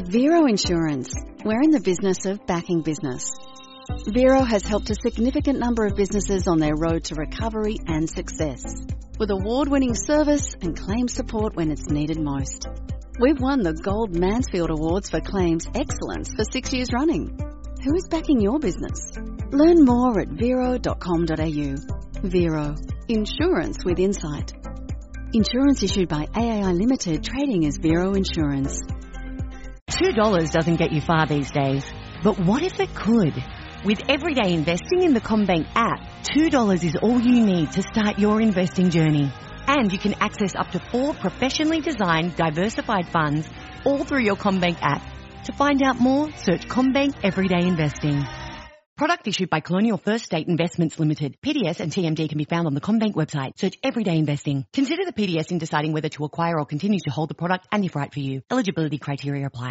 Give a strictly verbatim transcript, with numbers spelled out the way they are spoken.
At Vero Insurance, we're in the business of backing business. Vero has helped a significant number of businesses on their road to recovery and success, with award-winning service and claim support when it's needed most. We've won the Gold Mansfield Awards for Claims Excellence for six years running. Who is backing your business? Learn more at vero dot com dot a u. Vero, insurance with insight. Insurance issued by A A I Limited, trading as Vero Insurance. two dollars doesn't get you far these days, but what if it could? With everyday investing in the CommBank app, two dollars is all you need to start your investing journey. And you can access up to four professionally designed diversified funds all through your CommBank app. To find out more, search CommBank Everyday Investing. Product issued by Colonial First State Investments Limited. P D S and T M D can be found on the CommBank website. Search Everyday Investing. Consider the P D S in deciding whether to acquire or continue to hold the product and if right for you. Eligibility criteria apply.